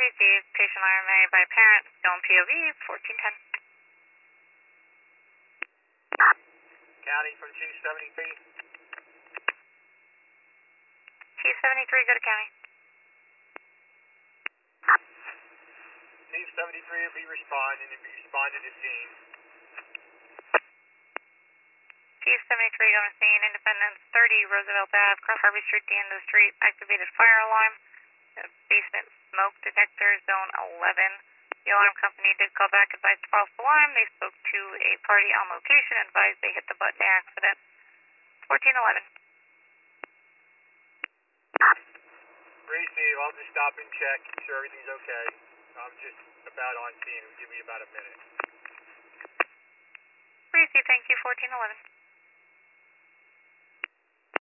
received. Patient RMA by parent, Stone POV, 1410. County from Chief 73. Chief 73, go to county. Chief 73 will be responding and be responding to scene. Chief 73, go to scene. Independence 30, Roosevelt Ave, cross Harvey Street, the end of the street. Activated fire alarm. Basement smoke detector, zone 11. The alarm company did call back, advised false alarm. They spoke to a party on location, advised they hit the button by accident. 1411. Receive, I'll just stop and check, make sure everything's okay. I'm just about on scene. It'll give me about a minute. Receive, thank you, 1411.